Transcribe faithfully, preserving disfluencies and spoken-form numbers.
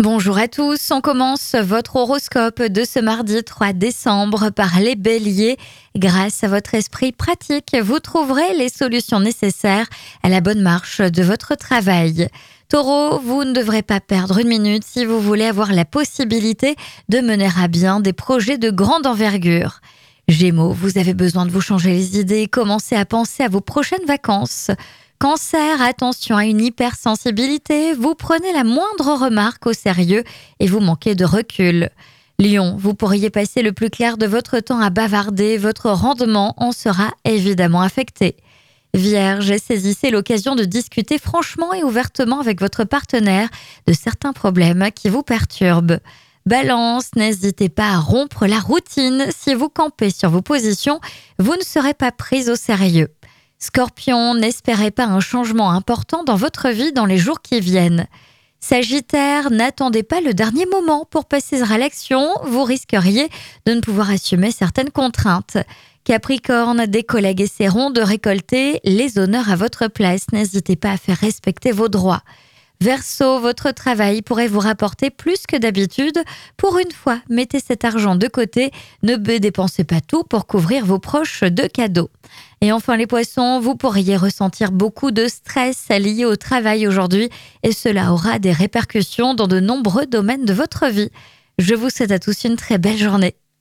Bonjour à tous, on commence votre horoscope de ce mardi trois décembre par les béliers. Grâce à votre esprit pratique, vous trouverez les solutions nécessaires à la bonne marche de votre travail. Taureau, vous ne devrez pas perdre une minute si vous voulez avoir la possibilité de mener à bien des projets de grande envergure. Gémeaux, vous avez besoin de vous changer les idées et commencer à penser à vos prochaines vacances. Cancer, attention à une hypersensibilité, vous prenez la moindre remarque au sérieux et vous manquez de recul. Lion, vous pourriez passer le plus clair de votre temps à bavarder, votre rendement en sera évidemment affecté. Vierge, saisissez l'occasion de discuter franchement et ouvertement avec votre partenaire de certains problèmes qui vous perturbent. Balance, n'hésitez pas à rompre la routine. Si vous campez sur vos positions, vous ne serez pas pris au sérieux. Scorpion, n'espérez pas un changement important dans votre vie dans les jours qui viennent. Sagittaire, n'attendez pas le dernier moment pour passer à l'action, vous risqueriez de ne pouvoir assumer certaines contraintes. Capricorne, des collègues essaieront de récolter les honneurs à votre place, n'hésitez pas à faire respecter vos droits. Verseau, votre travail pourrait vous rapporter plus que d'habitude. Pour une fois, mettez cet argent de côté. Ne dépensez pas tout pour couvrir vos proches de cadeaux. Et enfin les poissons, vous pourriez ressentir beaucoup de stress lié au travail aujourd'hui et cela aura des répercussions dans de nombreux domaines de votre vie. Je vous souhaite à tous une très belle journée.